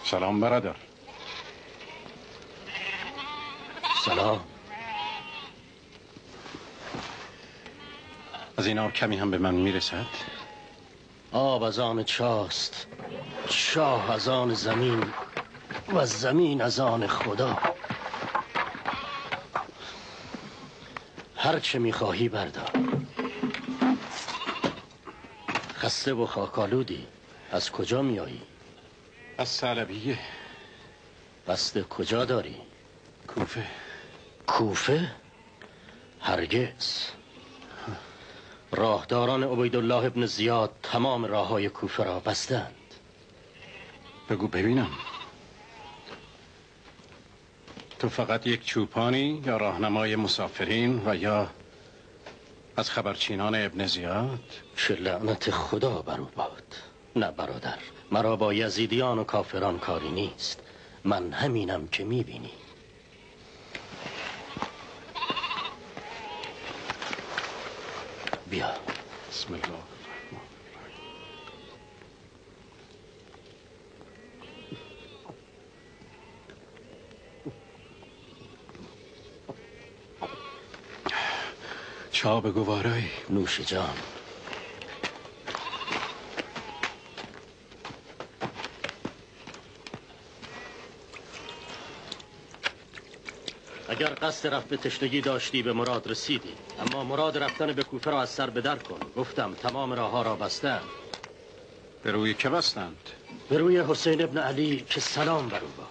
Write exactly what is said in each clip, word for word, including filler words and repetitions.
سلام برادر. سلام. از این آب کمی هم به من میرسد؟ آب از آن چاست، شاه از آن زمین و زمین از آن خدا. هر چه میخواهی بردار. خسته و خاکالودی. از کجا میایی؟ از ثعلبیه. بسته کجا داری؟ کوفه. کوفه؟ هرگز. راهداران عبیدالله ابن زیاد تمام راههای کوفه را بستند. بگو ببینم، تو فقط یک چوپانی یا راهنمای مسافرین و یا از خبرچینان ابن زیاد؟ چه لعنت خدا بر او باد. نه برادر، مرا با یزیدیان و کافران کاری نیست. من همینم که میبینی. بیا. بسم الله. چا به گوارایی. نوش جان. اگر قصد رفت به تشنگی داشتی به مراد رسیدی، اما مراد رفتن به کوفه را از سر به در کن. گفتم تمام راه ها را بستند. به روی که بستند؟ به روی حسین ابن علی که سلام بر او باد.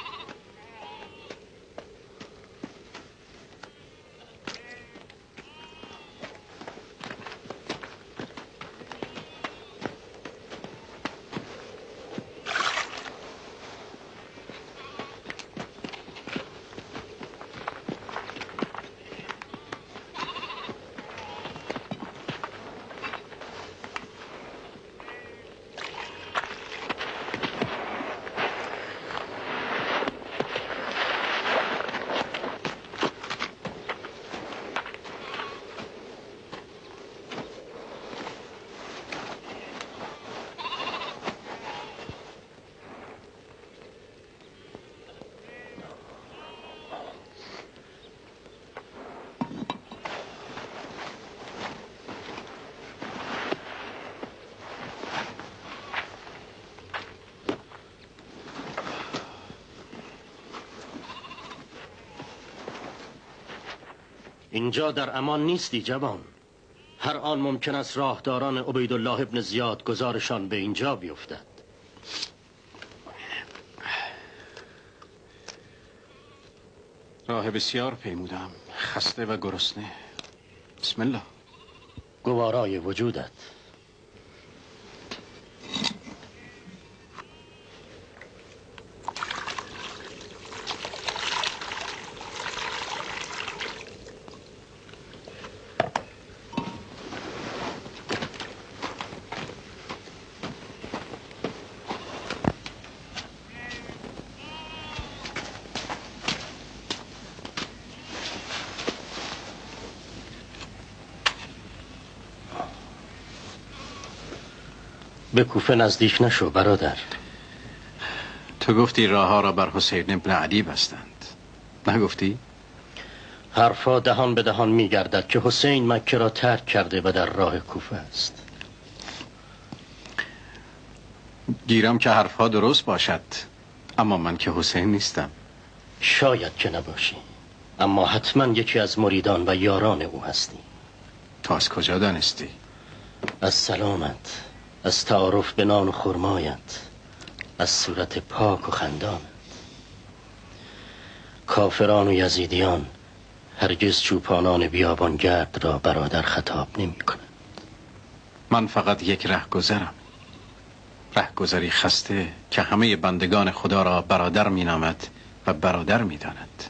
اینجا در امان نیستی جوان. هر آن ممکن است راهداران عبیدالله ابن زیاد گزارشان به اینجا بیفتد. راه بسیار پیمودم، خسته و گرسنه. بسم الله. گوارای وجودت. به کوفه نزدیک نشو برادر. تو گفتی راه ها را بر حسین ابن علی بستند، نگفتی؟ حرفا دهان به دهان میگردد که حسین مکه را ترک کرده و در راه کوفه است. گیرم که حرفها درست باشد، اما من که حسین نیستم. شاید که نباشی، اما حتما یکی از مریدان و یاران او هستی. تو از کجا دانستی؟ از سلامت، از تعارف به نان و خرمایت، از صورت پاک و خندانت. کافران و یزیدیان هرگز چوپانان بیابانگرد را برادر خطاب نمی کنند. من فقط یک رهگذرم، رهگذری خسته که همه بندگان خدا را برادر می نامد و برادر می داند.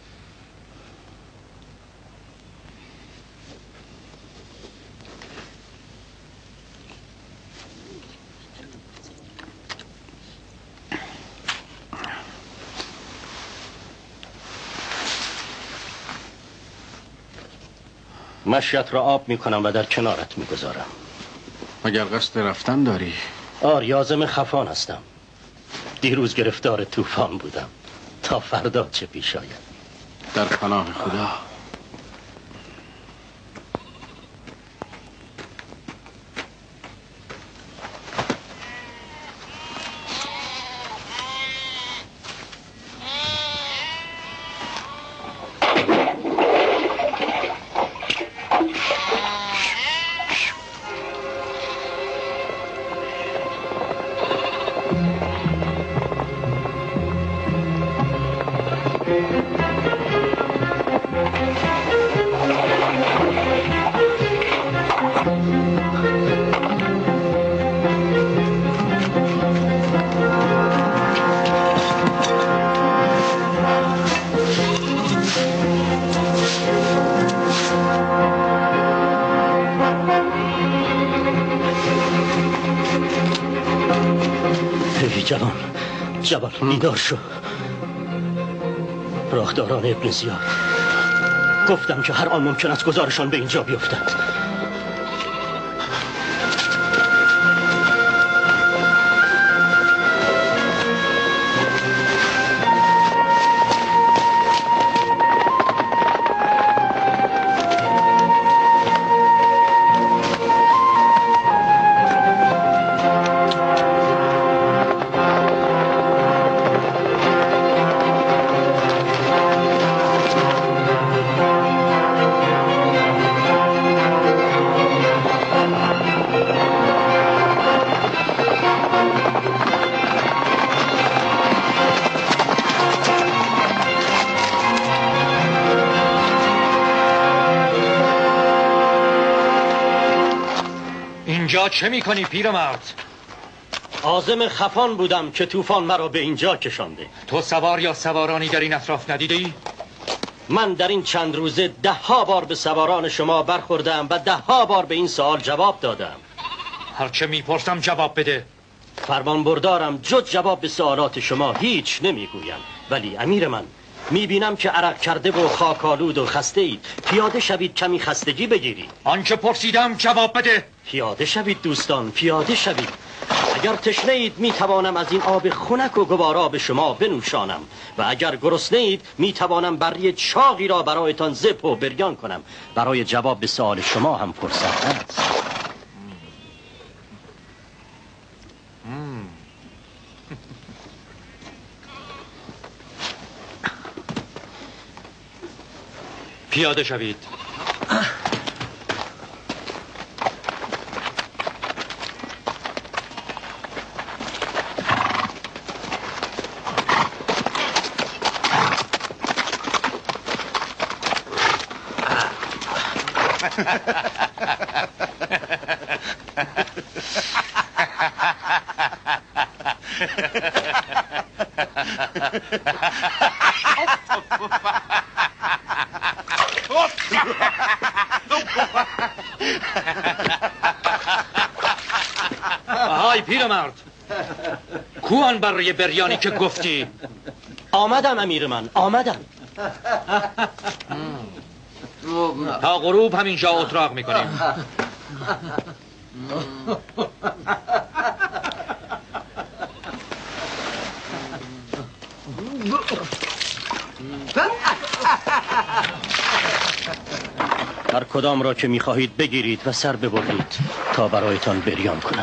مشیت را آب می کنم و در کنارت می گذارم. مگر قصد رفتن داری؟ آر یازم خفان هستم. دیروز گرفتار طوفان بودم، تا فردا چه پیش آید. در پناه خدا. جوان جوان بیدار شو. راهداران ابن زیاد گفتم که هر آن ممکن است گذارشان به اینجا بیفتد. اینجا چه میکنی پیرمرد؟ عازم خفان بودم که طوفان مرا به اینجا کشانده. تو سوار یا سوارانی در این اطراف ندیدی؟ من در این چند روزه ده ها بار به سواران شما برخوردم و ده ها بار به این سوال جواب دادم. هرچه میپرسم جواب بده. فرمان بردارم جز جواب به سوالات شما هیچ نمیگویم. ولی امیر من میبینم که عرق کرده و خاکالود و خسته اید. پیاده شوید کمی خستگی بگیرید. آنچه پرسیدم جواب بده. پیاده شوید دوستان، پیاده شوید. اگر تشنه اید میتوانم از این آب خنک و گوارا به شما بنوشانم و اگر گرسنه اید میتوانم بری چاقی را برایتان زپ و بریان کنم. برای جواب به سوال شما هم فرصت هست. پیاده شوید. آهای پیرمرد، کو آن برای بریانی که گفتی؟ آمدم امیر من، آمدم. تا غروب همینجا اتراق میکنیم. هر کدام را که میخواهید بگیرید و سر ببرید تا برایتان بریان کنم.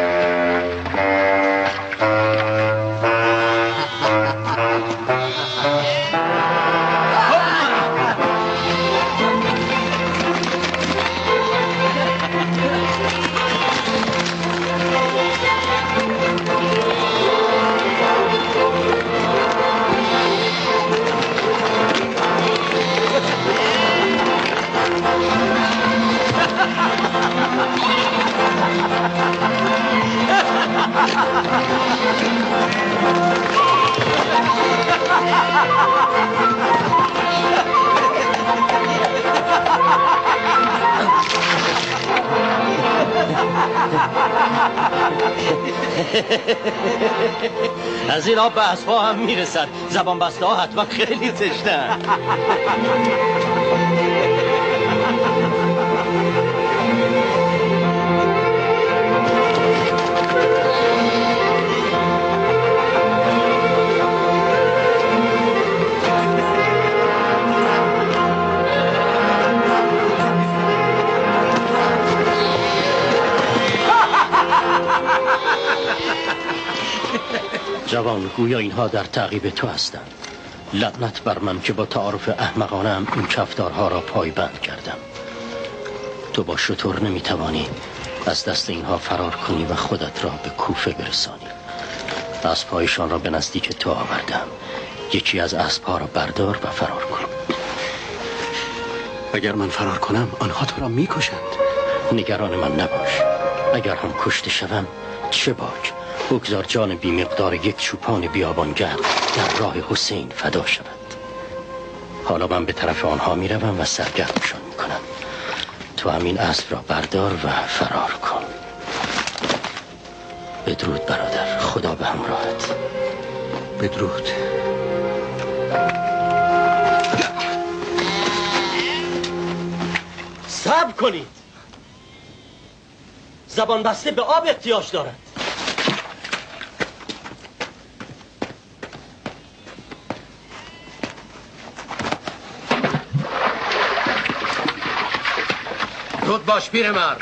از این آب به اسبا هم میرسد. زبان بسته ها حتما خیلی تشنه‌اند. جوان، گویا اینها در تعقیب تو هستند. لعنت بر من که با تعارف احمقانم این کفتارها را پایبند کردم. تو با شتر نمیتوانی از دست اینها فرار کنی و خودت را به کوفه برسانی. اسب‌هایشان را به نزدیک تو آوردم. یکی از اسب‌ها را بردار و فرار کن. اگر من فرار کنم آنها تو را میکشند. نگران من نباش. اگر هم کشته شوم چه باک، بگذار جان بی مقدار یک چوپان بیابانگرد در راه حسین فدا شود. حالا من به طرف آنها میروم و سرگردشان میکنم. تو همین اسب را بردار و فرار کن. بدرود برادر، خدا به همراهت. بدرود. صبر کنید. زبان بسته به آب احتیاج دارد. زود باش پیرمرد.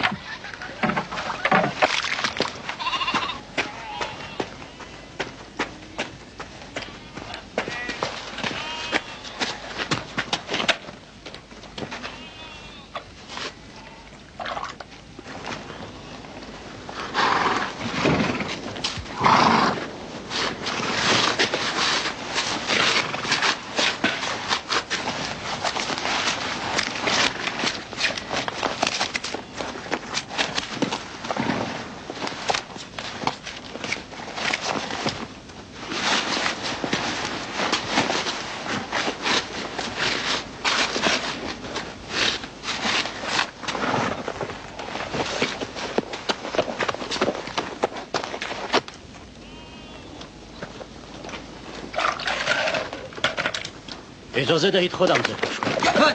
اجازه دهید خودم ذبحش کنم.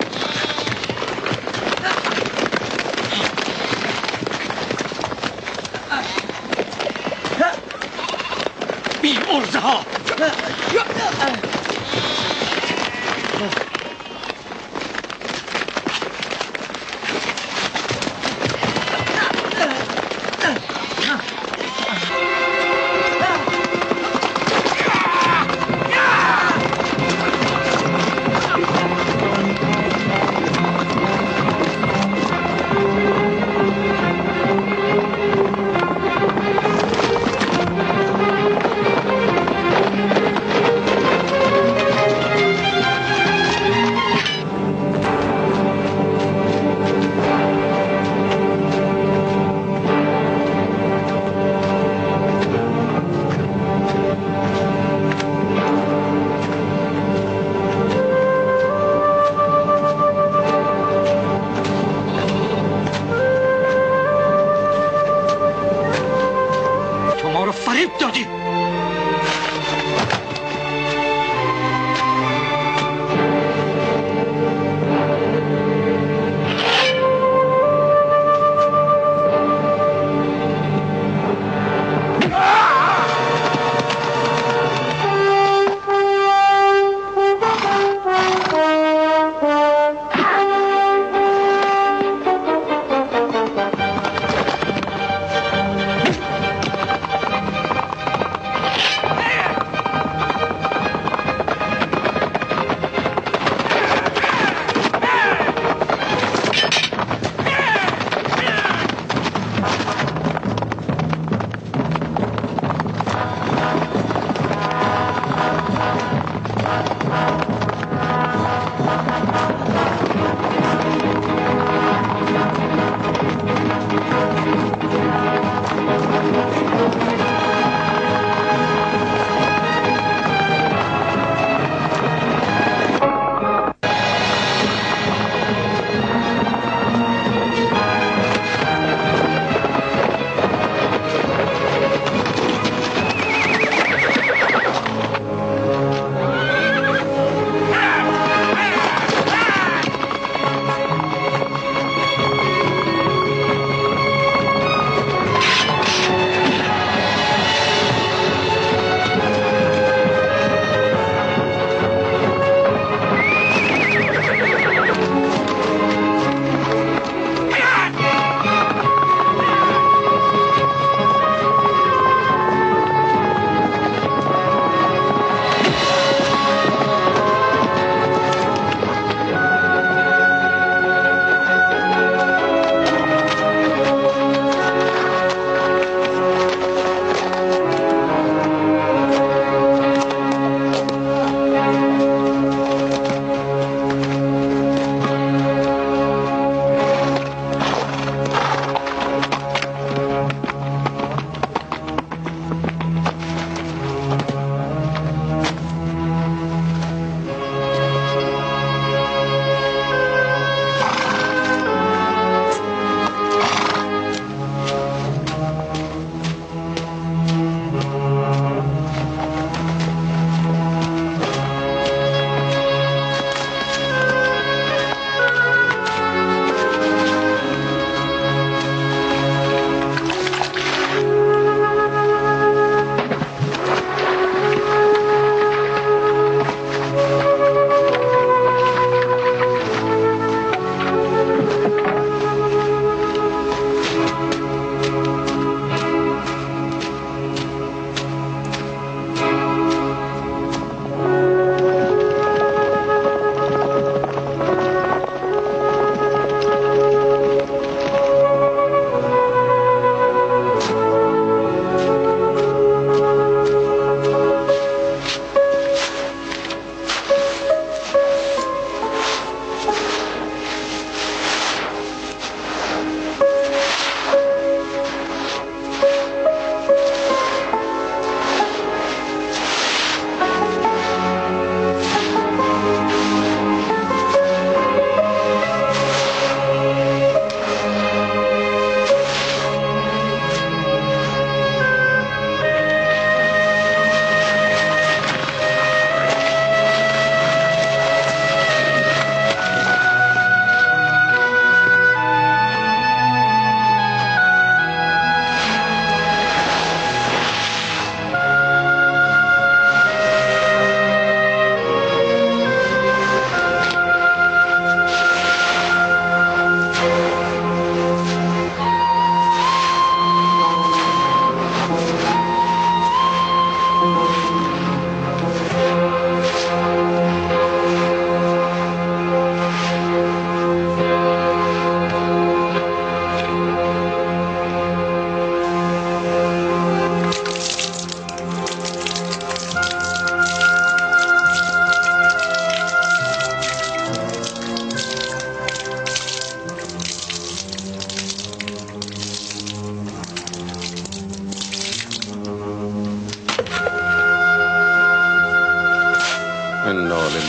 بی ارزه ها.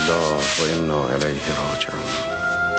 لله و انا الیه راجعون.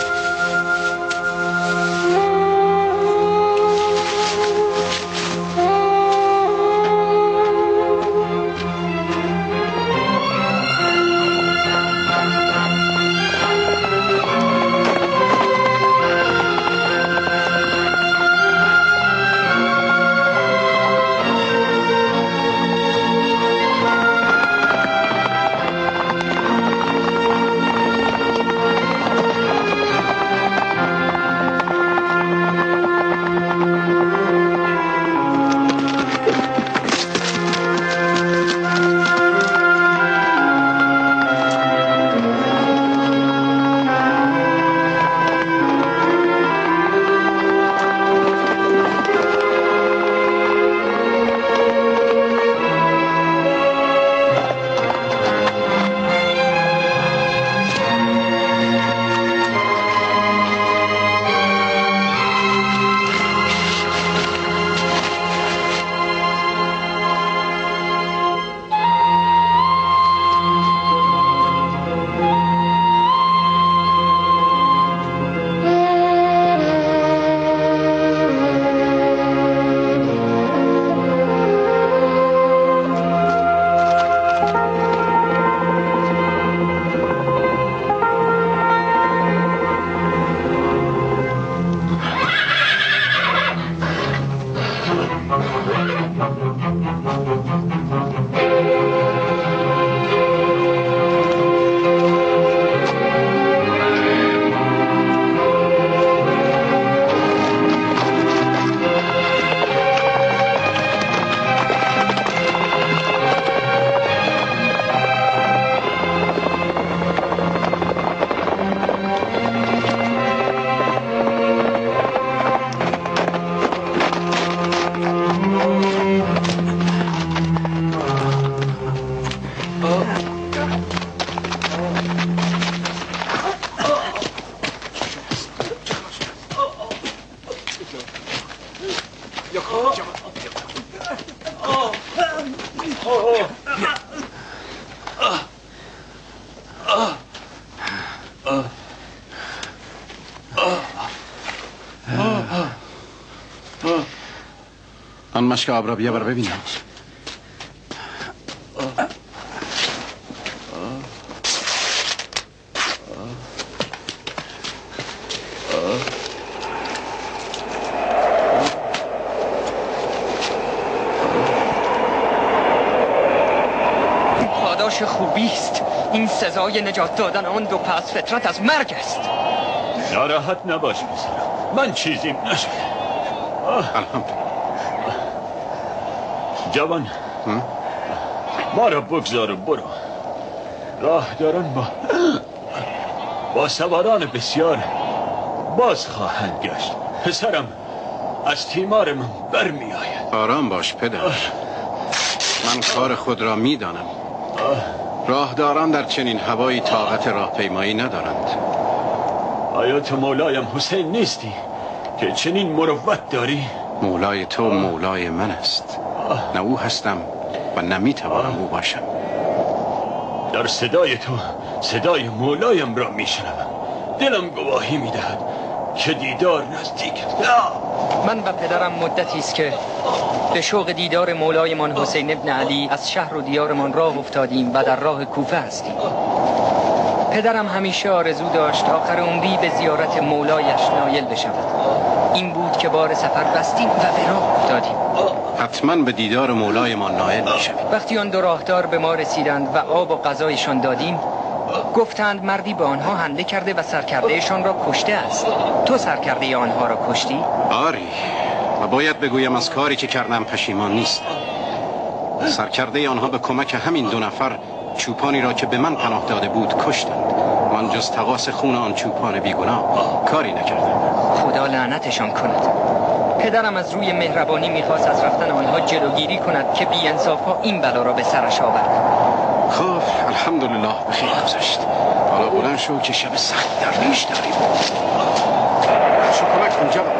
آن مشک آب را بیا بر ببینم. پاداش خوبی است. این سزای نجات دادن آن دو پس فطرت از مرگ است. ناراحت نباش پسرم، من چیزیم نشده. الحمدلله. جوان ما را بگذار و برو. راه دارن با با سواران بسیار باز خواهند گشت. پسرم از تیمار من برمی آید. آرام باش پدر، من کار خود را می دانم. راهداران در چنین هوایی طاقت راهپیمایی ندارند. آیا تو مولایم حسین نیستی که چنین مروت داری؟ مولای تو مولای من است، نه او هستم و نمی توانم او باشم. در صدای تو صدای مولایم را می شنوم. دلم گواهی می دهد که دیدار نزدیک. من و پدرم مدتی است که به شوق دیدار مولایمان حسین ابن علی از شهر و دیارمان راه افتادیم و در راه کوفه هستیم. پدرم همیشه آرزو داشت آخر عمری به زیارت مولایش نایل بشود. این بود که بار سفر بستیم و به راه افتادیم. حتما به دیدار مولای ما نائل میشویم. وقتی آن دو راهدار به ما رسیدند و آب و غذایشان دادیم، گفتند مردی به آنها حمله کرده و سرکردهشان را کشته است. تو سرکرده آنها را کشتی؟ آری، و باید بگویم از کاری که کردم پشیمان نیست. سرکرده آنها به کمک همین دو نفر چوپانی را که به من پناه داده بود کشتند. من جز تقاص خون آن چوپان بیگناه کاری نکردم. خدا لعنتشان کند. پدرم از روی مهربانی میخواست از رفتن آنها جلوگیری کند که بی انصافا این بلا را به سرش آورد. خب الحمدلله بخیر گذشت. حالا بلند شو که شب سخت در پیش داریم. شو کمک کن جواب.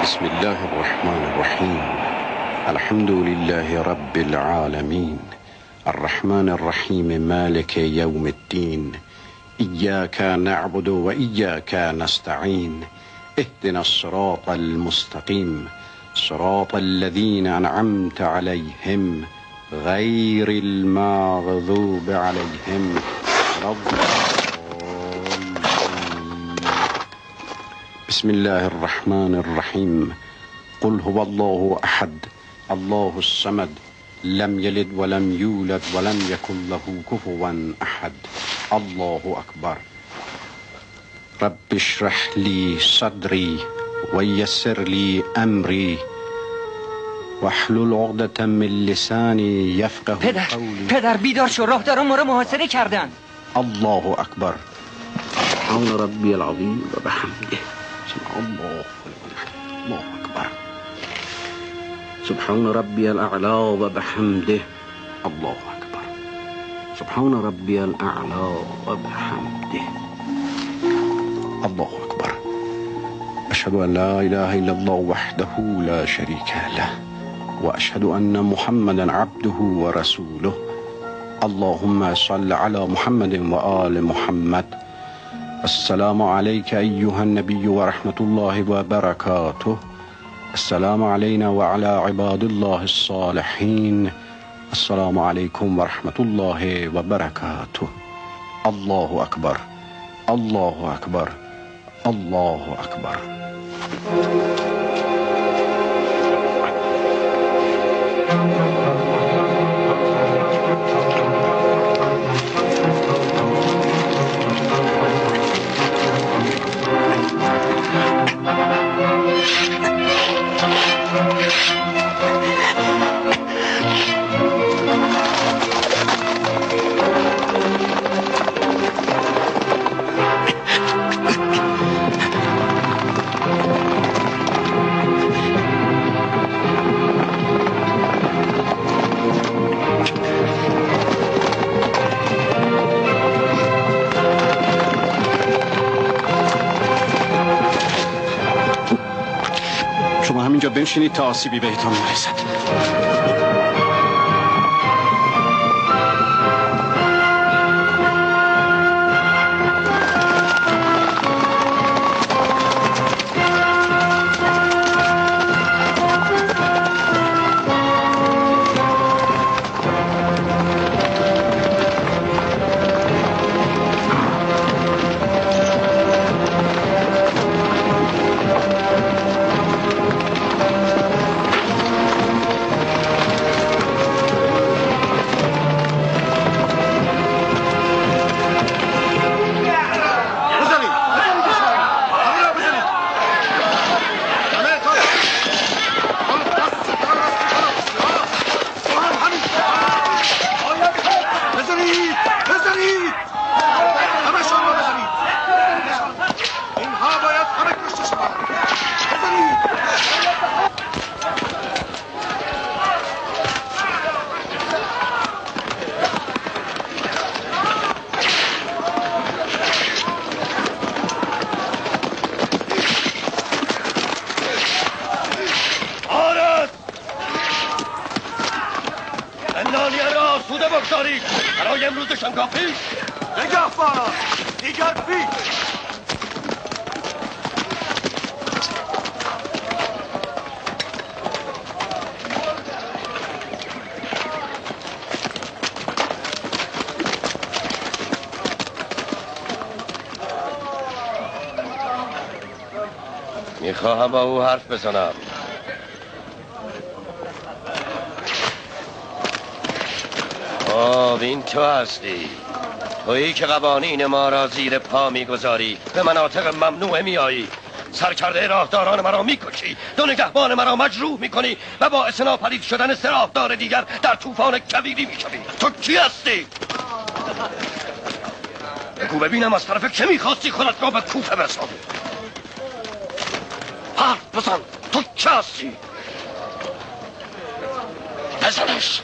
بسم الله الرحمن الرحيم الحمد لله رب العالمين الرحمن الرحيم مالك يوم الدين إياك نعبد وإياك نستعين اهدنا الصراط المستقيم صراط الذين أنعمت عليهم غير المغضوب عليهم ولا الضالين. بسم الله الرحمن الرحيم قل هو الله أحد الله الصمد لم يلد ولم يولد ولم يكن له كفوا أحد الله أكبر. رب اشرح لي صدري ويسر لي أمري واحلل عقدة من لساني يفقه پدر قولي. پدر بیدار شو، راهداران ما را محاصره کردن. الله أكبر. سبحان ربي العظيم وبحمده سبحان الله الله أكبر. سبحان ربي الأعلى وبحمده الله أكبر. سبحان ربي الأعلى وبحمده الله أكبر. أشهد أن لا إله إلا الله وحده لا شريك له وأشهد أن محمدا عبده ورسوله. اللهم صل على محمد وآل محمد. السلام عليك أيها النبي ورحمة الله وبركاته. السلام علينا وعلى عباد الله الصالحين. السلام عليكم ورحمة الله وبركاته. الله أكبر الله أكبر الله أكبر. شما همینجا بنشینید تا آسیبی بهتان نرسد. برای امروزشان کافی؟ نگهبانان دیگر پیش. میخواهم با او حرف بزنم. آب این تو هستی، تویی که قوانین ما را زیر پا میگذاری، به مناطق ممنوعه میایی، سرکرده راهداران مرا میکشی، دو نگهبان مرا مجروح میکنی و باعث ناپدید شدن سه راهدار دیگر در طوفان کویری میشوی. تو کی هستی؟ بگو ببینم از طرف که میخواستی خودت را به کوفه برسانی؟ حرف بزن، تو کی هستی؟ بزنش.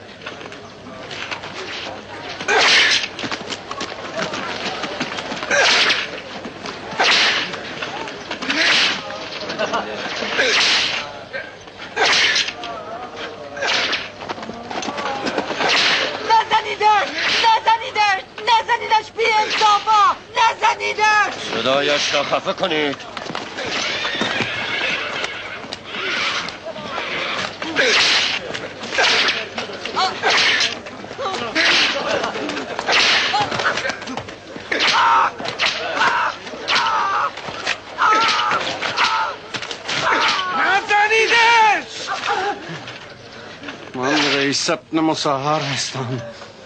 صدایش را خفه کنید. نزنیدش! من رئیس ابن مسهر هستم.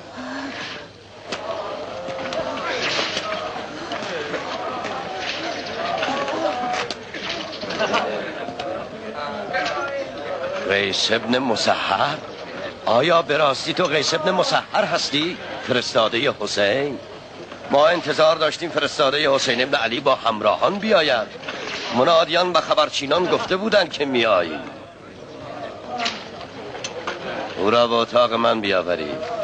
قیس ابن مسهر؟ آیا به راستی تو قیس ابن مسهر هستی؟ فرستاده حسین؟ ما انتظار داشتیم فرستاده حسین ابن علی با همراهان بیاید. منادیان و خبرچینان گفته بودند که میایی. او را به اتاق من بیاورید.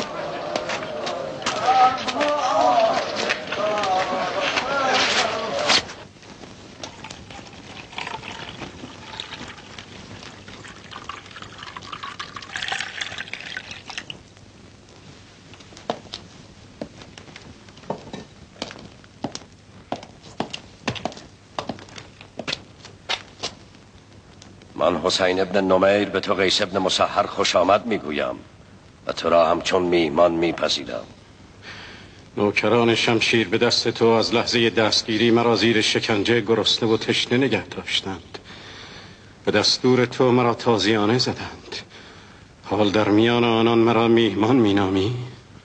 من حسین ابن نمیر به تو قیس ابن مسهر خوش آمد میگویم و تو را همچون میهمان میپذیرم. نوکران شمشیر به دست تو از لحظه دستگیری مرا زیر شکنجه گرسنه و تشنه نگه داشتند. به دستور تو مرا تازیانه زدند. حال در میان آنان مرا میهمان مینامی؟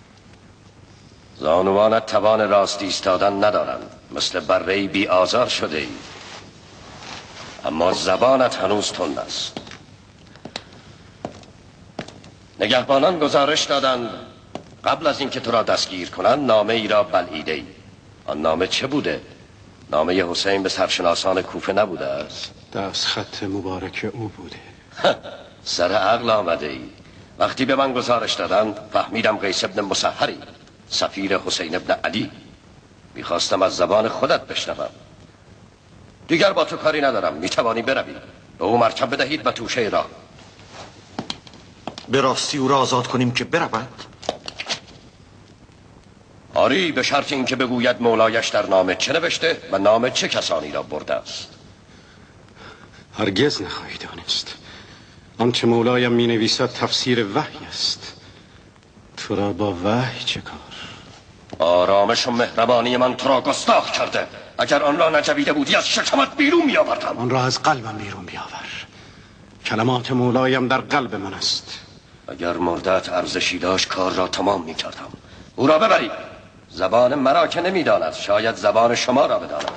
زانوانت توان راست ایستادن ندارند، مثل بره‌ای بی آزار شده ای، اما زبانت هنوز تند است. نگهبانان گزارش دادند قبل از اینکه تو را دستگیر کنند نامه ای را بلعیده ای. آن نامه چه بوده؟ نامه حسین به سرشناسان کوفه نبوده است؟ دست خط مبارک او بوده. سر عقل آمده ای. وقتی به من گزارش دادند فهمیدم قیس ابن مسهری، سفیر حسین ابن علی. میخواستم از زبان خودت بشنوم. دیگر با تو کاری ندارم، میتوانی بروی. به او مرکب بدهید و توشه راه. به راستی او را آزاد کنیم که برود؟ آری، به شرط اینکه بگوید مولایش در نامه چه نوشته و نامه چه کسانی را برده است. هرگز نخواهی دانست. آنچه مولایم می نویسد تفسیر وحی است. تو را با وحی چه کار؟ آرامش و مهربانی من تو را گستاخ کرده. اگر آن را نجویده بودی از شکمت بیرون می آوردم. آن را از قلبم بیرون بیاور. کلمات مولایم در قلب من است. اگر مردت ارزشی داشت کار را تمام می کردم. او را ببرید. زبان مرا که نمی داند، شاید زبان شما را بداند.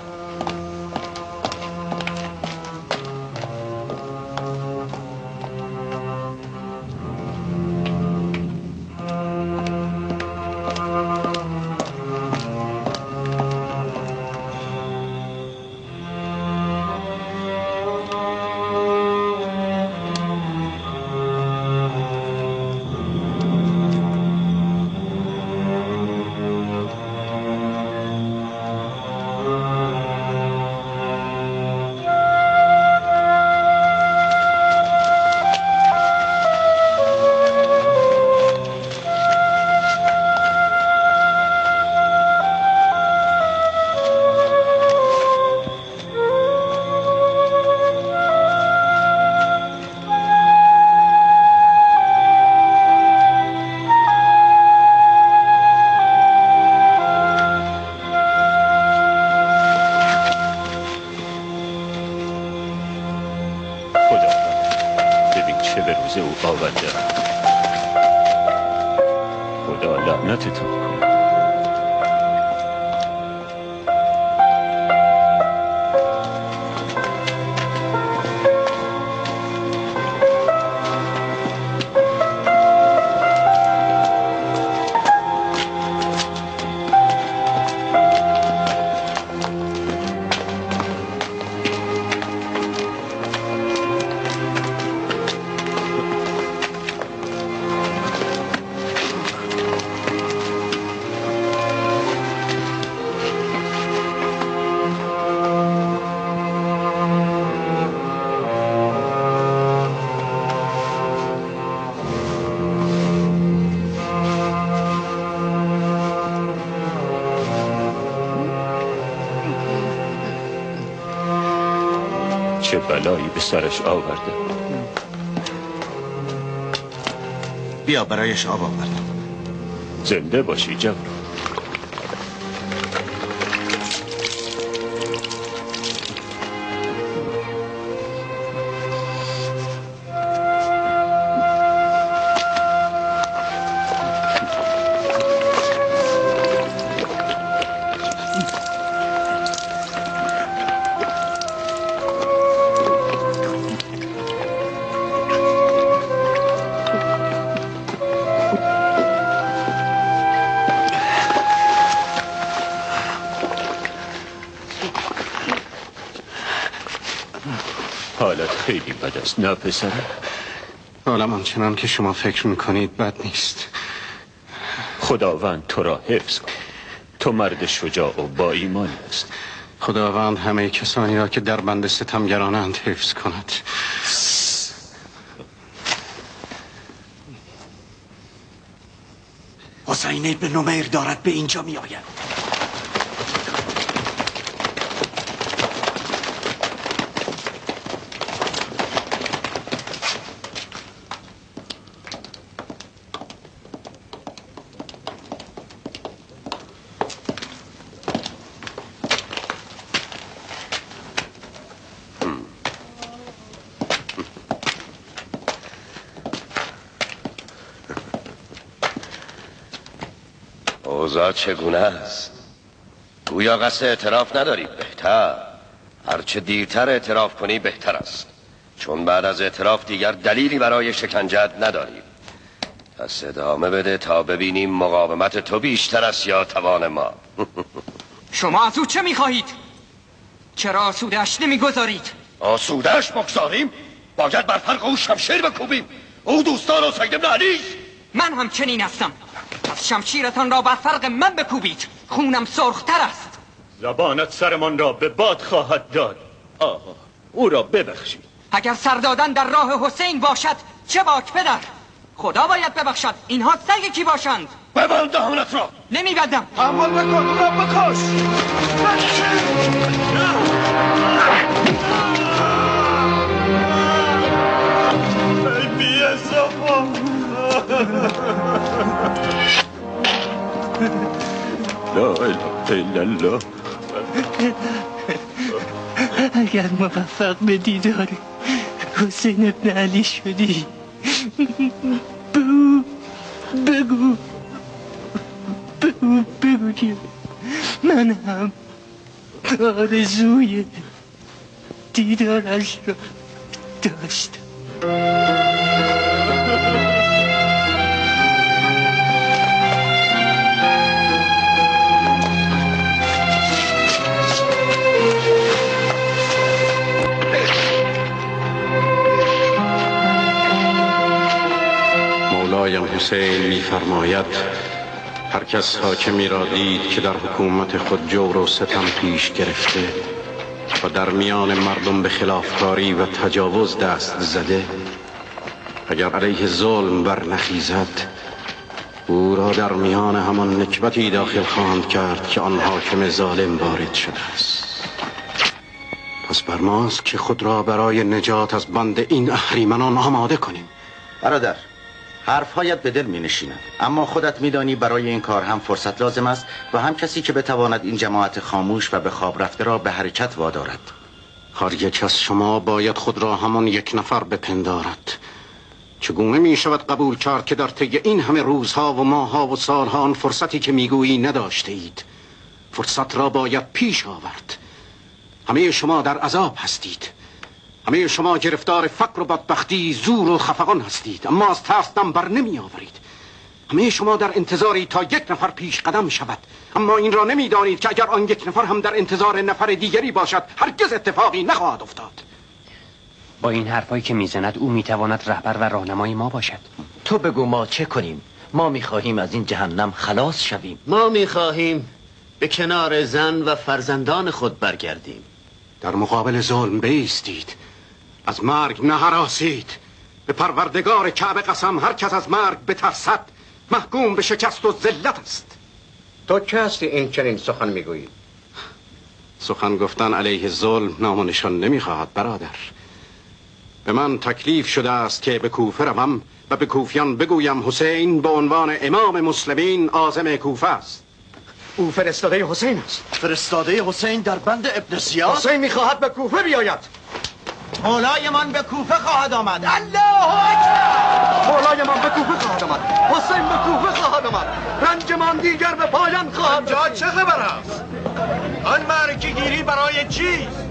چه بلایی به سرش آورده. بیا برایش آب آوردم. زنده باشی جوان. حالت خیلی بد است نه پسره؟ حالم آنچنان که شما فکر میکنید بد نیست. خداوند تو را حفظ کن. تو مرد شجاع و با ایمان است. خداوند همه کسانی را که در بند ستمگرانند حفظ کند. حسین ابن نمیر دارد به اینجا می آید. اوضاع چگونه است؟ گویا قصد اعتراف نداری. بهتر، هرچه دیرتر اعتراف کنی بهتر است، چون بعد از اعتراف دیگر دلیلی برای شکنجت نداری. پس ادامه بده تا ببینیم مقاومت تو بیشتر است یا توان ما. شما از او چه میخواهید؟ چرا آسودهش نمیگذارید؟ آسودهش بگذاریم؟ باید بر فرق او شمشیر بکوبیم. او دوستان حسین ابن علی. من هم چنین هستم. از شمشیرتان را بر فرق من بکوبید. خونم سرختر است. زبانت سرمان را به باد خواهد داد. آها، او را ببخشید. اگر سر دادن در راه حسین باشد چه باک پدر. خدا باید ببخشد. اینها سگ کی باشند؟ ببند دهانت را. نمیبندم. تحمل بکن، او را بکش. ای بی‌انصافا. لا اله الا الله. اگر موفق به دیدار حسین ابن علی شدی بگو بگو بگو بگو که من هم آرزوی دیدارش را داشتم. مولایم حسین می‌فرماید هر کس حاکمی را دید که در حکومت خود جور و ستم پیش گرفته و در میان مردم به خلافکاری و تجاوز دست زده، اگر علیه ظلم برنخیزد او را در میان همان نکبتی داخل خواهند کرد که آن حاکم ظالم وارد شده است. پس بر ماست که خود را برای نجات از بند این اهریمنان آماده کنیم. برادر، حرفهایت به دل می نشیند، اما خودت می دانی برای این کار هم فرصت لازم است و هم کسی که بتواند این جماعت خاموش و به خواب رفته را به حرکت وادارد. هر یک از شما باید خود را همان یک نفر بپندارد. چگونه می شود قبول کرد که در طی این همه روزها و ماهها و سالها آن فرصتی که میگویی نداشته اید؟ فرصت را باید پیش آورد. همه شما در عذاب هستید. همه شما گرفتار فقر و بدبختی، زور و خفقان هستید، اما از ترس دم بر نمی آورید. همه شما در انتظاری تا یک نفر پیش قدم شود، اما این را نمی دانید که اگر آن یک نفر هم در انتظار نفر دیگری باشد هرگز اتفاقی نخواهد افتاد. با این حرفایی که میزند او میتواند رهبر و راهنمای ما باشد. تو بگو ما چه کنیم؟ ما میخواهیم از این جهنم خلاص شویم. ما میخواهیم به کنار زن و فرزندان خود برگردیم. در مقابل ظلم بایستید، از مرگ نهراسید. به پروردگار کعبه قسم، هر کس از مرگ بترسد محکوم به شکست و ذلت است. تو که هستی این چنین سخن میگویی؟ سخن گفتن علیه ظلم نام و نشان نمیخواهد برادر. به من تکلیف شده است که به کوفه روم و به کوفیان بگویم حسین به عنوان امام مسلمین عازم کوفه است. او فرستاده حسین است. فرستاده حسین در بند ابن زیاد؟ حسین میخواهد به کوفه بیاید. مولای من به کوفه خواهد آمد. الله اکبر. مولای من به کوفه خواهد آمد. حسین به کوفه خواهد آمد. رنج من دیگر به پایان خواهد. آنجا چه خبر است؟ آن معرکه گیری برای چیست؟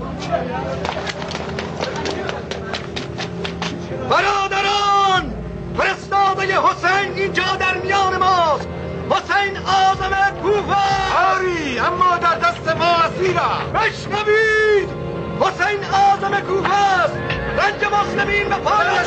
برادران، فرستاده حسین اینجا در میان ماست. حسین عازم کوفه. آری، اما در دست ما اسیر است. بشنوید، حسین عازم کوفه است. رنج مسلمین به پایان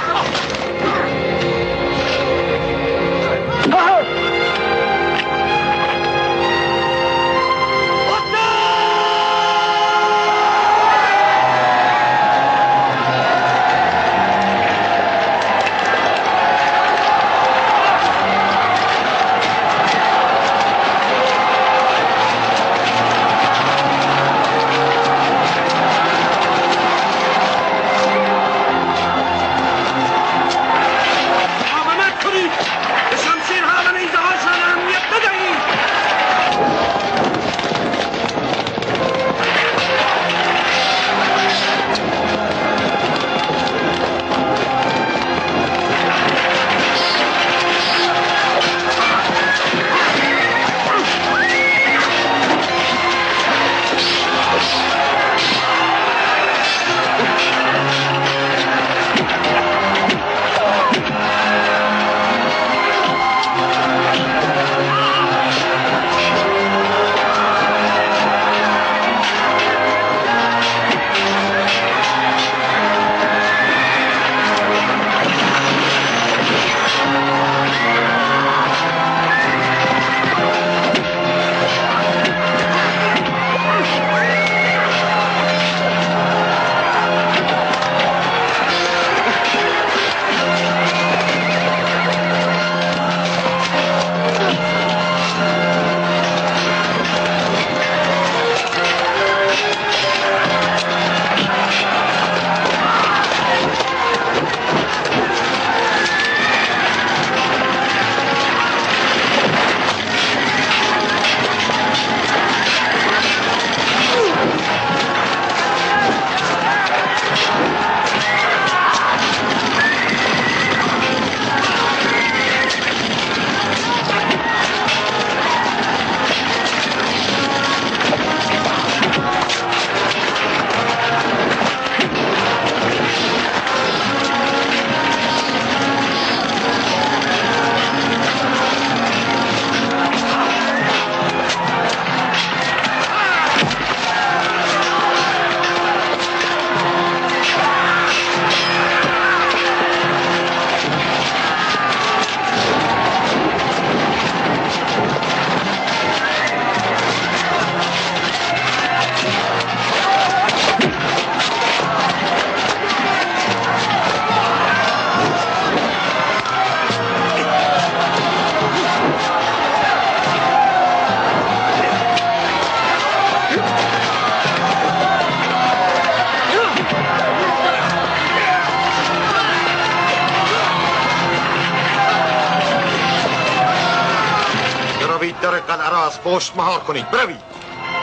در قلعه را از پشت مهار کنید. بروید.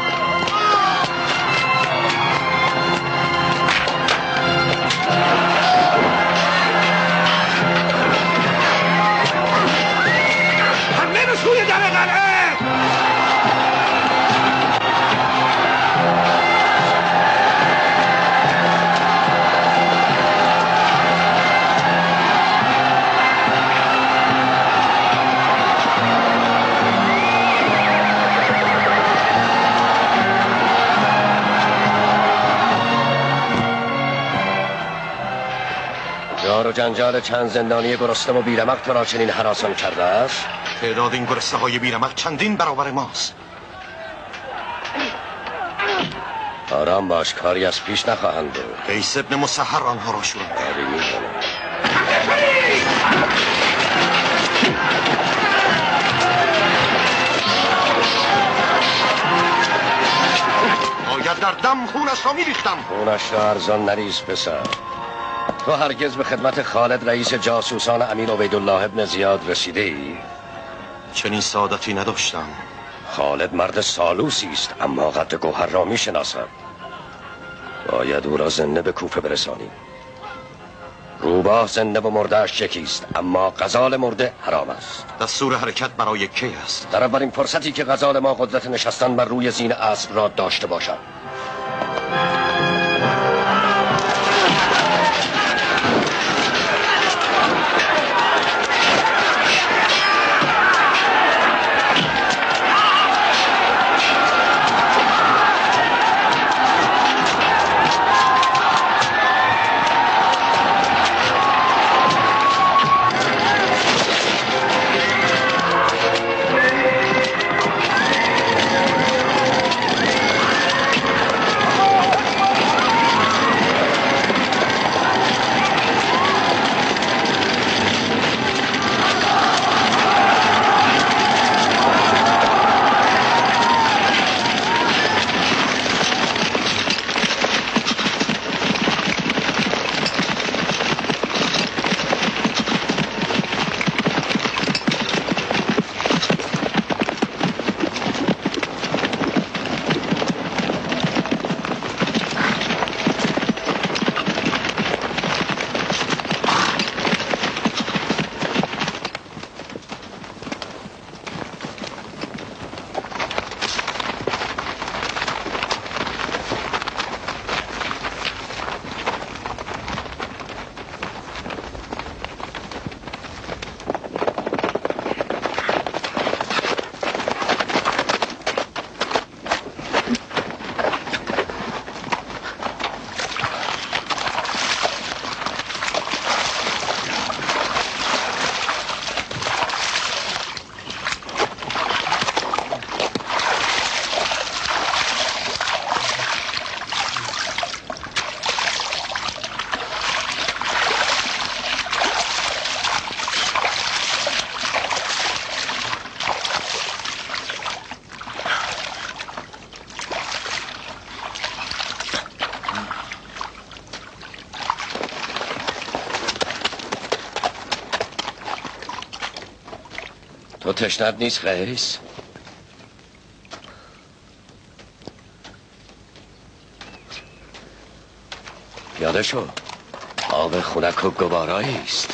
حمله به سوی در قلعه. جار و جنجال چند زندانی گرسنه و بیرمق تو را چنین هراسان کرده است؟ تعداد این گرسنه های بیرمق چندین برابر ماست. آرام باش، کاری از پیش نخواهند بود. قیس ابن مسحر آنها را شروع کاری می‌کنه. باید در دم خونش را میریختم. خونش را ارزان نریز پسر. تو هرگز به خدمت خالد رئیس جاسوسان امیر عبیدالله ابن زیاد رسیده ای؟ چنین سعادتی نداشتم. خالد مرد سالوسی است، اما قد گوهر را میشناسد. باید او را زنده به کوفه برسانی. روباه زنده و مردهش یکیست، اما غزال مرده حرام است. دستور حرکت برای کی است؟ در اولین فرصتی که غزال ما قدرت نشستن بر روی زین اسب را داشته باشد. تو تشنت نیست قیس؟ پیاده شو. آب خنک و گوارایی است.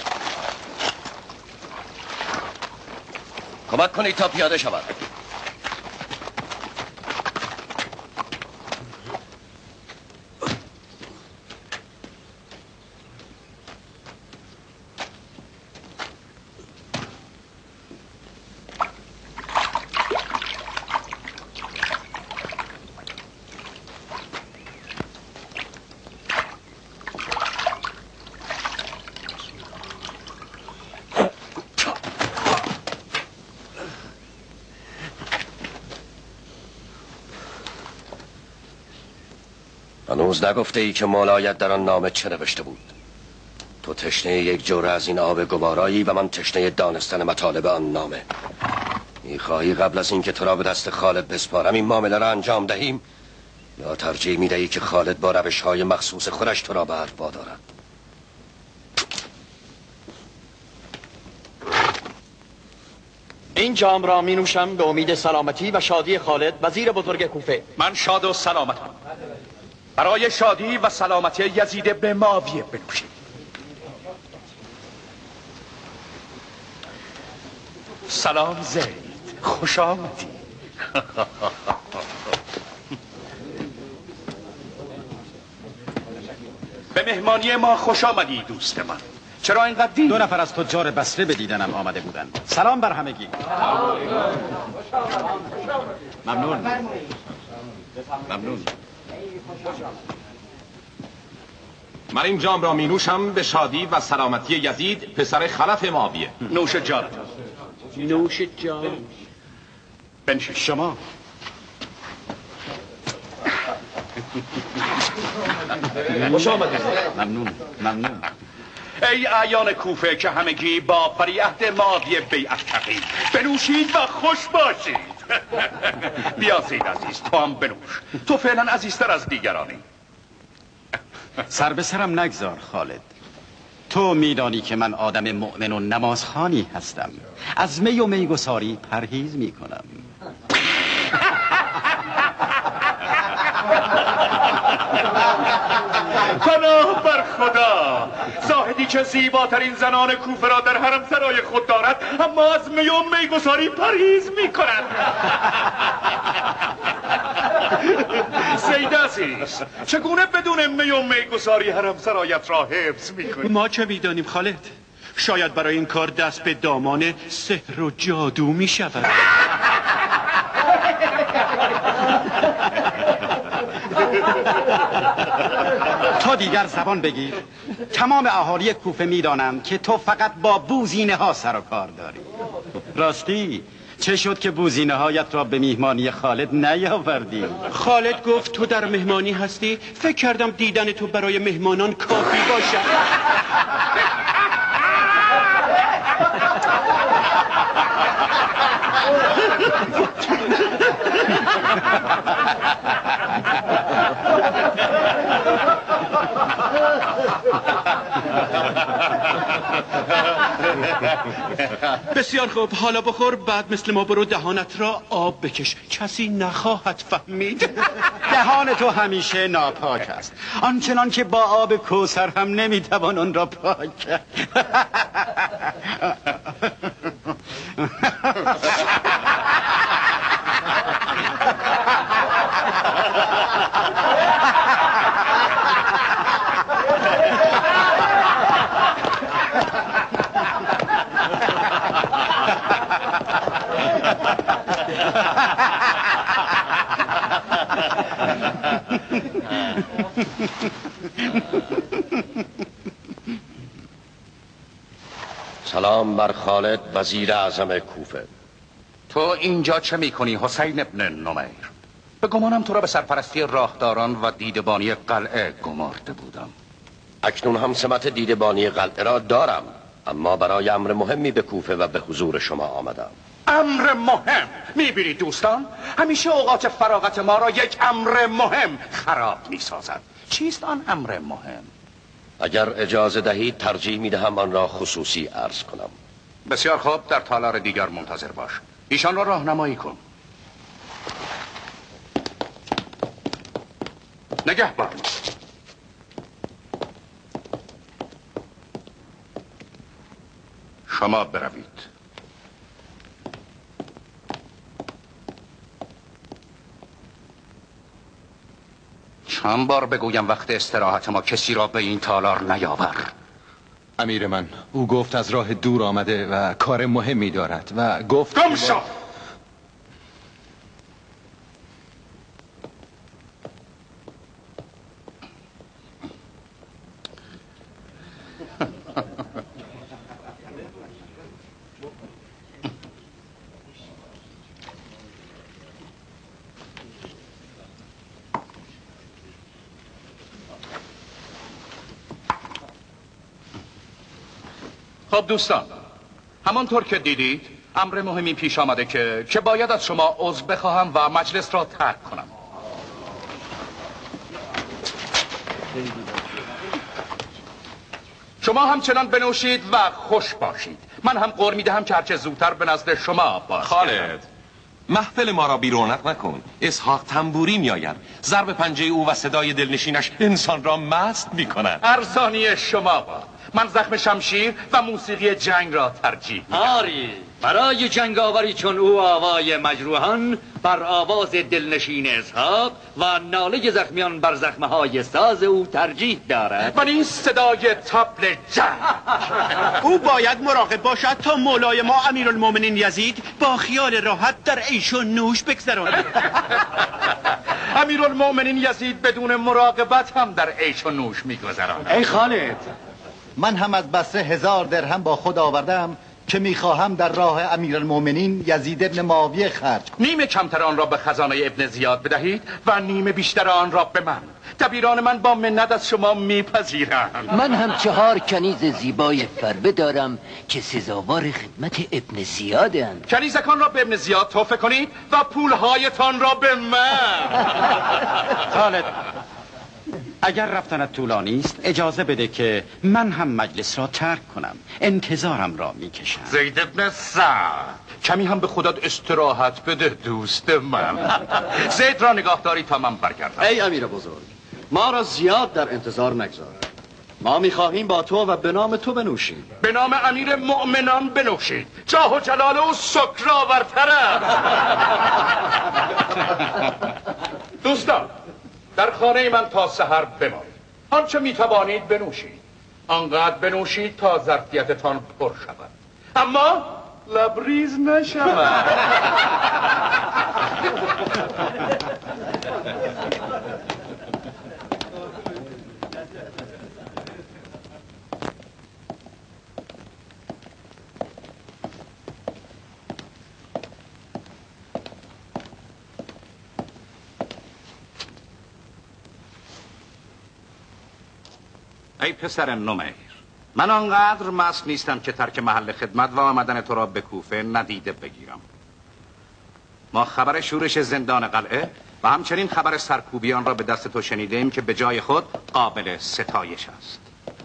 کمک کنید تا پیاده شود. هنوز نگفته ای که مولایت در آن نامه چه نوشته بود؟ تو تشنه یک جوره از این آب گوارایی و من تشنه دانستن مطالب آن نامه. میخواهی قبل از اینکه تو را به دست خالد بسپارم این معامله را انجام دهیم، یا ترجیح میدهی که خالد با روش های مخصوص خودش تو را به حرف وادارد؟ این جام را می نوشم به امید سلامتی و شادی خالد وزیر بزرگ کوفه. من شاد و سلامتم. برای شادی و سلامتی یزید ابن معاویه بنوشید. سلام زید، خوش آمدی. به مهمانی ما خوش آمدی دوست من. چرا اینقدر دیر؟ دو نفر از تجار بصره به دیدنم آمده بودند. سلام بر همگی. ممنون. ممنون. من این جام را می نوشم به شادی و سلامتی یزید پسر خلف معاویه. نوش جان. نوش جان. بنشین. شما خوش آمدید. ممنون. ممنون. ای اعیان کوفه که همگی با فریعهد معاویه بیعت کردید، بنوشید و خوش باشید. بیا زید عزیز، تو هم بنوش. تو فعلا عزیزتر از دیگرانی. سر به سرم نگذار خالد. تو میدانی که من آدم مؤمن و نمازخوانی هستم. از می و میگساری پرهیز میکنم. پناه بر خدا، زاهدی که زیباترین زنان کوفه را در حرم سرای خود دارد اما از می و میگساری پرهیز میکند. سید عزیز، چگونه بدون می و میگساری حرم سرایت را حفظ میکنی؟ ما چه میدانیم خالد؟ شاید برای این کار دست به دامان سحر و جادو میشود. تو دیگر زبان بگیر. تمام اهالی کوفه میدانند که تو فقط با بوزینه ها سر و کار داری. راستی چه شد که بوزینه هایت را به میهمانی خالد نیاوردی؟ خالد گفت تو در مهمانی هستی. فکر کردم دیدن تو برای مهمانان کافی باشد. بسیار خوب، حالا بخور، بعد مثل ما برو دهانت را آب بکش. کسی نخواهد فهمید. دهان تو همیشه ناپاک است، آنچنان که با آب کوثر هم نمیتوان آن را پاک کرد. سلام بر خالد وزیر اعظم کوفه. تو اینجا چه میکنی حسین ابن نمیر؟ به گمانم تو را به سرپرستی راهداران و دیدبانی قلعه گمارده بودم. اکنون هم سمت دیدبانی قلعه را دارم، اما برای امر مهمی به کوفه و به حضور شما آمدم. امر مهم؟ میبینید دوستان، همیشه اوقات فراغت ما را یک امر مهم خراب میسازد. چیست آن امر مهم؟ اگر اجازه دهید ترجیح میدهم آن را خصوصی عرض کنم. بسیار خوب، در تالار دیگر منتظر باش. ایشان را راهنمایی کن. نگهبان. شما بروید. چند بار بگویم وقت استراحت ما کسی را به این تالار نیاور. امیر من، او گفت از راه دور آمده و کار مهمی دارد و گفت گم شو! خب دوستان، همانطور که دیدید امر مهمی پیش آمده که که باید از شما عضو بخواهم و مجلس را ترک کنم. شما همچنان بنوشید و خوش باشید. من هم قول میدهم که هرچه زودتر به نزد شما باز. خالد، محفل ما را بی رونق نکن. اسحاق تنبوری میآید. ضرب پنجه او و صدای دلنشینش انسان را مست میکنند. ارزانی شما با. من زخم شمشیر و موسیقی جنگ را ترجیح میدم. آری، برای جنگاوری چون او آوای مجروحان بر آواز دلنشین اسحاق و ناله زخمیان بر زخمهای ساز او ترجیح دارد. و این صدای طبل جنگ. او باید مراقب باشد تا مولای ما امیرالمومنین یزید با خیال راحت در عیش و نوش بگذراند. امیرالمومنین یزید بدون مراقبت هم در عیش و نوش میگذراند. ای خالد، من هم از بصره هزار درهم با خود آوردم که میخواهم در راه امیرالمؤمنین یزید ابن معاویه خرج. نیم کمتر آن را به خزانه ابن زیاد بدهید و نیم بیشتر آن را به من. دبیران من با منت از شما میپذیرند. من هم چهار کنیز زیبای فربه دارم که سزاوار خدمت ابن زیادند. کنیزکان را به ابن زیاد تحفه کنید و پولهایتان را به من. خالد، اگر رفتنت طولانی است اجازه بده که من هم مجلس را ترک کنم. انتظارم را میکشم. زید ابن سعد، کمی هم به خودت استراحت بده دوست من. زید را نگاه داری تا من برگردم. ای امیر بزرگ، ما را زیاد در انتظار نگذار. ما میخواهیم با تو و به نام تو بنوشیم. به نام امیر مؤمنان بنوشید. جاه و جلال او سکرآورتر است. دوستان، در خانه من تا سحر بمانید. آنچه میتوانید بنوشید. آنقدر بنوشید تا ظرفیتتان پر شود، اما لبریز نشود. ای پسر نمیر، من آنقدر مست نیستم که ترک محل خدمت و آمدن تو را به کوفه ندیده بگیرم. ما خبر شورش زندان قلعه و همچنین خبر سرکوبیان را به دست تو شنیدیم که به جای خود قابل ستایش است.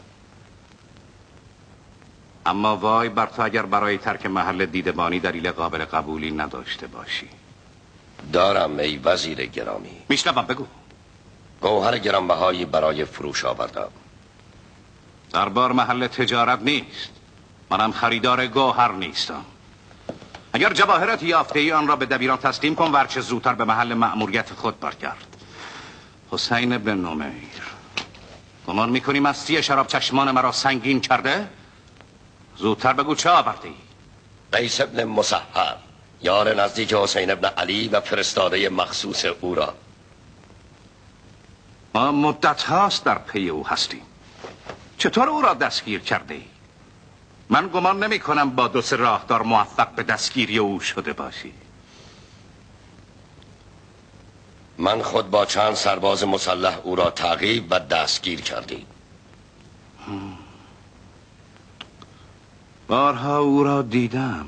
اما وای بر تو اگر برای ترک محل دیدبانی دلیل قابل قبولی نداشته باشی. دارم ای وزیر گرامی. میشنوم، بگو. گوهر گرانبهایی برای فروش آوردم. دربار محل تجارت نیست. منم خریدار گوهر نیستم. اگر جواهرت یافته ای آن را به دبیران تسلیم کن و هرچه زودتر به محل مأموریت خود برگرد. حسین ابن نمیر، گمان میکنی مستی شراب چشمان مرا سنگین کرده؟ زودتر بگو چه آورده ای؟ قیس ابن مسحر، یار نزدیک حسین ابن علی و فرستاده مخصوص او را. ما مدت هاست در پی او هستیم. چطور او را دستگیر کرده ای؟ من گمان نمی کنم با دو سه راهدار موفق به دستگیری او شده باشی. من خود با چند سرباز مسلح او را تعقیب و دستگیر کردیم. بارها او را دیدم.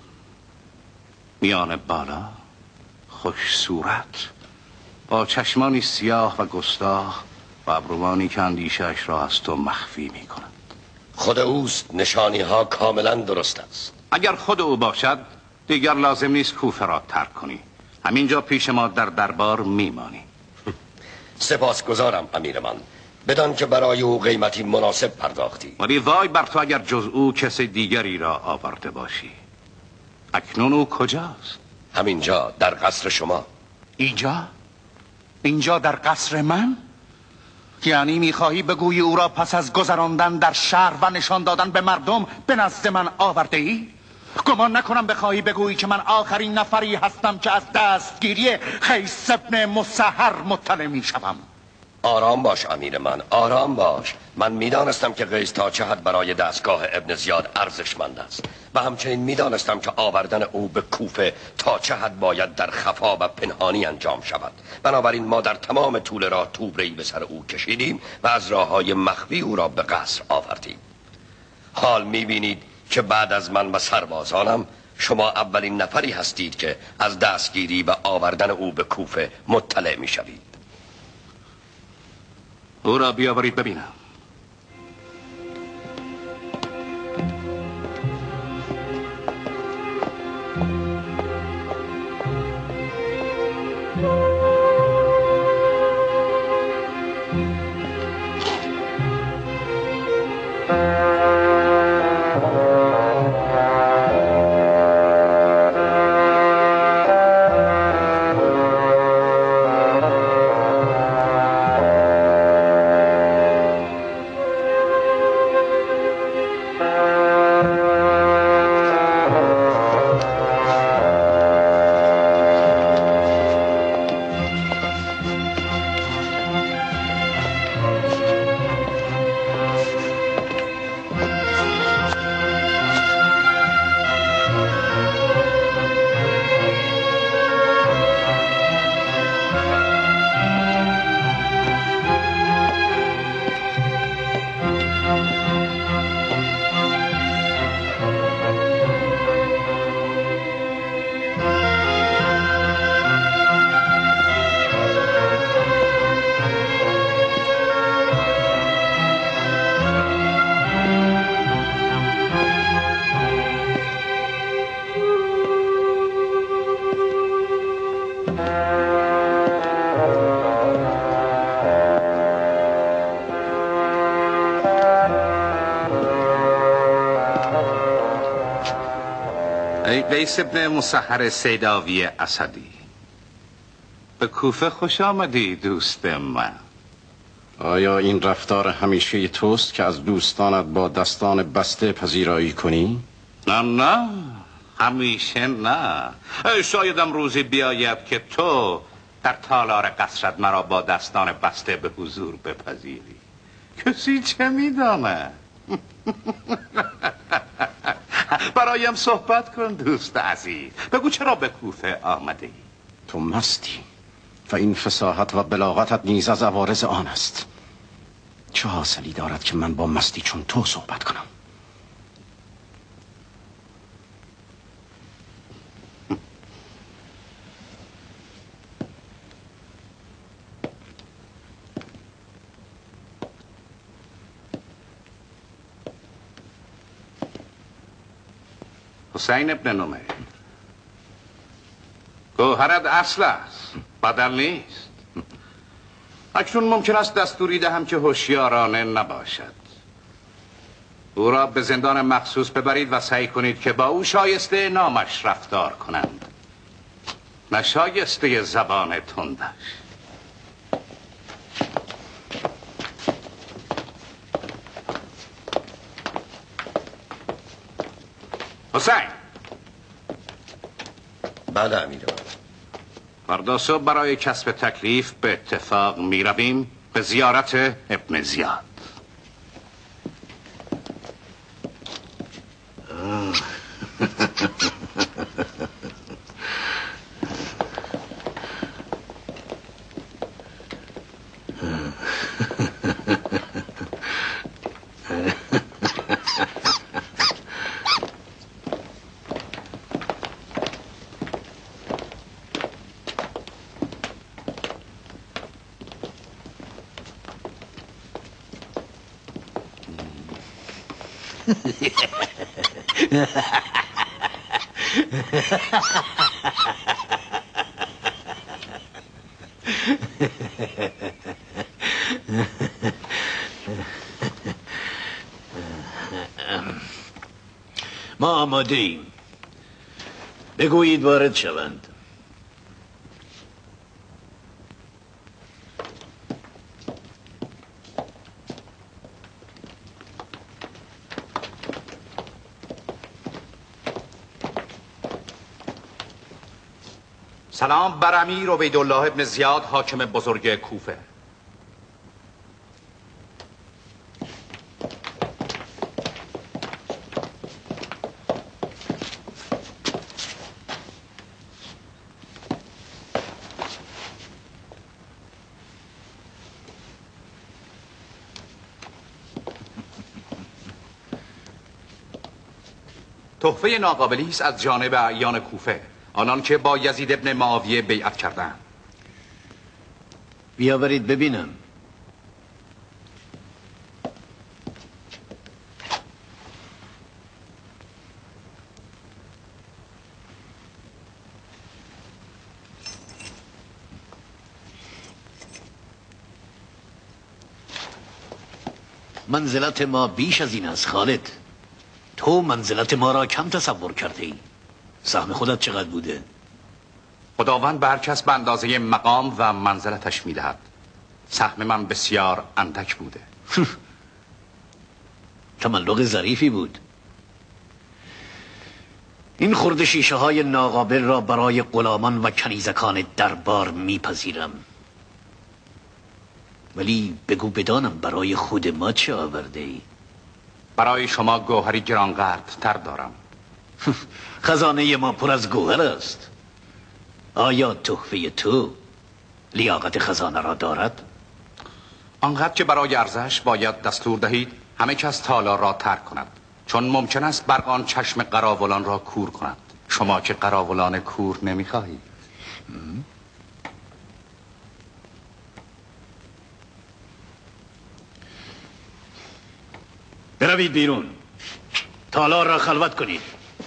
میان بالا، خوش صورت، با چشمانی سیاه و گستاخ و ابروانی که اندیشه‌اش را از تو مخفی می کند. خود اوست، نشانی ها کاملا درست است. اگر خود او باشد دیگر لازم نیست کوفه را ترک کنی. همینجا پیش ما در دربار میمانی. سپاسگزارم امیر من، بدان که برای او قیمتی مناسب پرداختی. ولی وای بر تو اگر جز او کس دیگری را آورده باشی. اکنون او کجاست؟ همینجا در قصر شما. اینجا؟ اینجا در قصر من؟ یعنی میخواهی بگویی او را پس از گذراندن در شهر و نشان دادن به مردم به نزد من آورده ای؟ گمان نکنم بخواهی بگویی که من آخرین نفری هستم که از دستگیری قیس ابن مسحر مطلع میشوم. آرام باش امیر من، آرام باش. من میدانستم که قیس تا چه حد برای دستگاه ابن زیاد ارزشمند است و همچنین میدانستم که آوردن او به کوفه تا چه حد باید در خفا و پنهانی انجام شود. بنابراین ما در تمام طول راه توبره‌ای به سر او کشیدیم و از راههای مخفی او را به قصر آوردیم. حال میبینید که بعد از من و سربازانم شما اولین نفری هستید که از دستگیری و آوردن او به کوفه مطلع میشوید. او را بیاورید ببینم. ای قیس ابن مسحر سیداوی اسدی، به کوفه خوش آمدی دوست من. آیا این رفتار همیشه توست که از دوستانت با دستان بسته پذیرایی کنی؟ نه نه، همیشه نه. شایدم روزی بیاید که تو در تالار قصرت مرا با دستان بسته به حضور بپذیری. کسی چه میدانه؟ برایم صحبت کن دوست عزیز. بگو چرا به کوفه آمده ای؟ تو مستی و این فصاحت و بلاغتت نیز از عوارض آن است. چه حاصلی دارد که من با مستی چون تو صحبت کنم؟ حسین ابن نمیر، گوهرت اصل است، بدل نیست. اکنون ممکن است دستوری دهم که هوشیارانه نباشد. او را به زندان مخصوص ببرید و سعی کنید که با او شایسته نامش رفتار کنند، نه شایسته زبان تندش. حسین. بله امیر من. فردا صبح برای کسب تکلیف به اتفاق می رویم به زیارت ابن زیاد. ما آماده ایم. بگویید وارد شوند. سلام بر امیر عبیدالله ابن زیاد حاکم بزرگ کوفه. تحفه ناقابلی است از جانب اعیان کوفه، آنان که با یزید ابن معاویه بیعت کردند. بیاورید ببینم. منزلت ما بیش از این است خالد. تو منزلت ما را کم تصور کرده ای. سهم خودت چقدر بوده؟ خداوند به هر کس به اندازه مقام و منزلتش میدهد. سهم من بسیار اندک بوده. تملق ظریفی بود. این خرد شیشه های ناقابل را برای غلامان و کنیزکان دربار میپذیرم، ولی بگو بدانم برای خود ما چه آورده ای؟ برای شما گوهری گرانقدر تر دارم. خزانه ما پر از گوهر است. آیا تحفه تو لیاقت خزانه را دارد؟ آنقدر که برای ارزش باید دستور دهید همه کس تالار را ترک کند، چون ممکن است برقان چشم قراولان را کور کند. شما که قراولان کور نمیخواهید. بروید بیرون. تالار را خلوت کنید.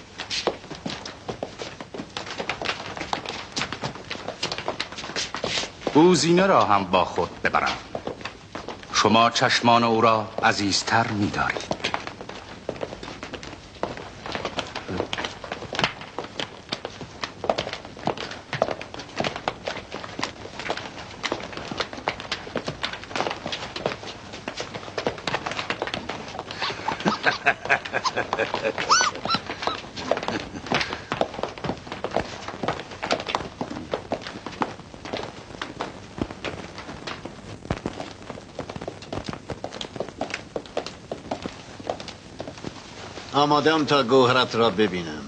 بوزینه را هم با خود ببرم. شما چشمان او را عزیزتر می‌دارید. آمادم تا گوهرت را ببینم.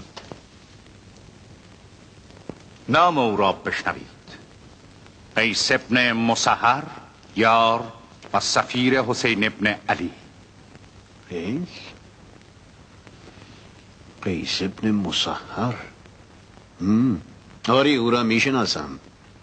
نام او را بشنوید: قیس ابن مسهر، یار و سفیر حسین ابن علی. قیس؟ قیس ابن مسهر. آری او را میشناسم،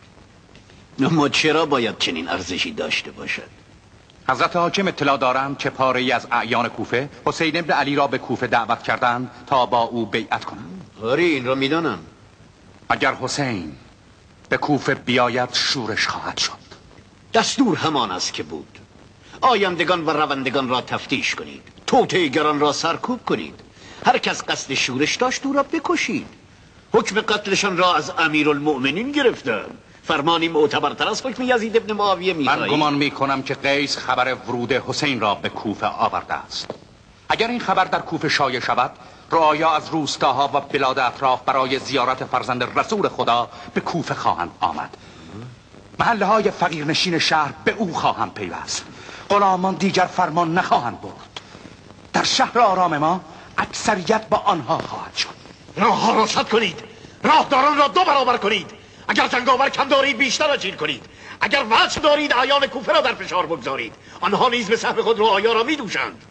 اما چرا باید چنین ارزشی داشته باشد؟ حضرت حاکم اطلاع دارند که پاره‌ای از اعیان کوفه حسین ابن علی را به کوفه دعوت کردند تا با او بیعت کنند. آری این را میدانم. اگر حسین به کوفه بیاید شورش خواهد شد. دستور همان است که بود. آیندگان و روندگان را تفتیش کنید، توطئه‌گران را سرکوب کنید، هر کس قصد شورش داشت او را بکشید. حکم قتلشان را از امیرالمؤمنین گرفتند. فرمانی معتبرتر از حکم یزید ابن معاویه می‌خواهید؟ من گمان می‌کنم که قیس خبر ورود حسین را به کوفه آورده است. اگر این خبر در کوفه شایع شود، رعایا از روستاها و بلاد اطراف برای زیارت فرزند رسول خدا به کوفه خواهند آمد. محله های فقیرنشین شهر به او خواهند پیوست. غلامان دیگر فرمان نخواهند برد. در شهر آرام ما اکثریت با آنها خواهد شد. راه ها را سد کنید، راهداران را دو برابر کنید. اگر جنگاور کم دارید بیشتر اجیر کنید. اگر وجه دارید اعیان کوفه را در فشار بگذارید. آنها نیز به سهم خود رعایا را می‌دوشند.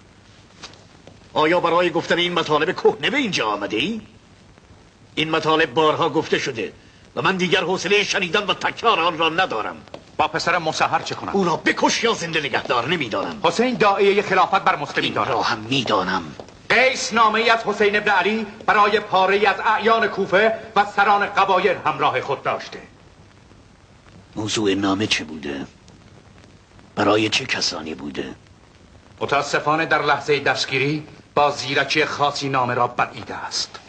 آیا برای گفتن این مطالب کهنه به اینجا آمده ای؟ این مطالب بارها گفته شده و من دیگر حوصله شنیدن و تکرار آن را ندارم. با پسر مسهر چه کنم؟ او را بکش یا زنده نگهدار نمیدانم. حسین داعیه خلافت بر مسلمین دارد. را هم میدانم. قیس نامه‌ای از حسین ابن علی برای پاره‌ای از اعیان کوفه و سران قبایل همراه خود داشته. موضوع نامه چه بوده؟ برای چه کسانی بوده؟ متاسفانه در لحظه دستگیری با زیرکی خاصی نامه را بلعیده است.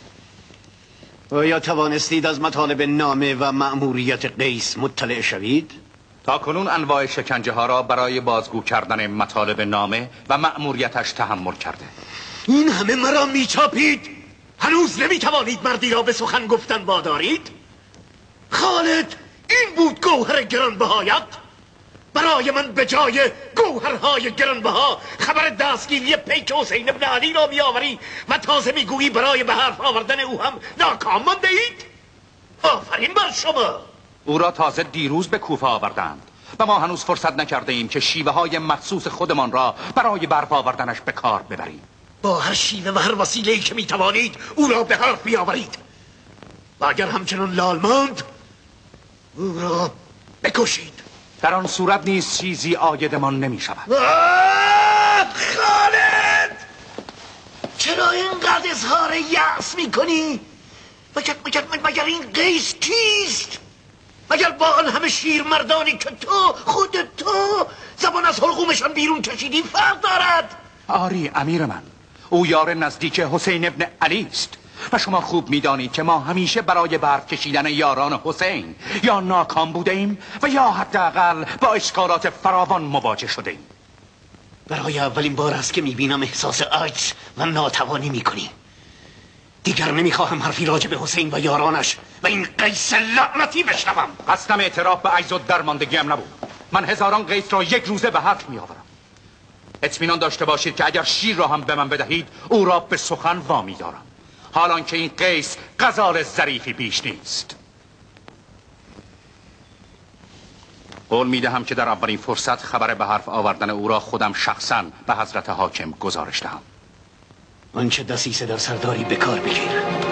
آیا توانستید از مطالب نامه و مأموریت قیس مطلع شوید؟ تا کنون انواع شکنجه ها را برای بازگو کردن مطالب نامه و مأموریتش تحمل کرده. این همه مرا میچاپید؟ هنوز نمیتوانید مردی را به سخن گفتن وادارید؟ خالد، این بود گوهر گرانبهایت؟ برای من به جای گوهرهای گرانبها خبر دستگیری پیک حسین ابن علی را میآوری و تازه میگویی برای به حرف آوردن او هم ناکام مانده اید؟ آفرین بر شما. او را تازه دیروز به کوفه آوردند و ما هنوز فرصت نکرده ایم که شیوه های مخصوص خودمان را برای برپا آوردنش به کار ببریم. با هر شیوه و هر وسیله‌ای که میتوانید او را به حرف بیاورید و اگر همچنان لال ماند او را بکشید. در آن صورت نیز چیزی عایدمان نمی شود. خالد، چرا اینقدر اظهار یأس میکنی؟ مگر مگر مگر این قیس کیست؟ مگر با آن همه شیر مردانی که تو خود تو زبان از حلقومشان بیرون کشیدی فرق دارد؟ آری امیر من، او یار نزدیک حسین ابن علی است و شما خوب میدانید که ما همیشه برای برف کشیدن یاران حسین یا ناکام بوده ایم و یا حداقل با اشکالات فراوان مواجه شده ایم. برای اولین بار است که میبینم احساس عجز و ناتوانی میکنی. دیگر نمیخواهم حرفی راجع به حسین و یارانش و این قیس لعنتی بشنوم. قصدم اعتراف به عجز و درماندگیم نبود. من هزاران قیس را یک روزه به حرف میآورم. اطمینان داشته باشید که اگر شیر را هم به من بدهید او را به سخن وامی دارم، حالان که این قیس غزال ظریفی بیش نیست. قول میدهم که در اولین فرصت خبر به حرف آوردن او را خودم شخصا به حضرت حاکم گزارش دهم. آنچه دسیسه در سرداری به کار بگیر.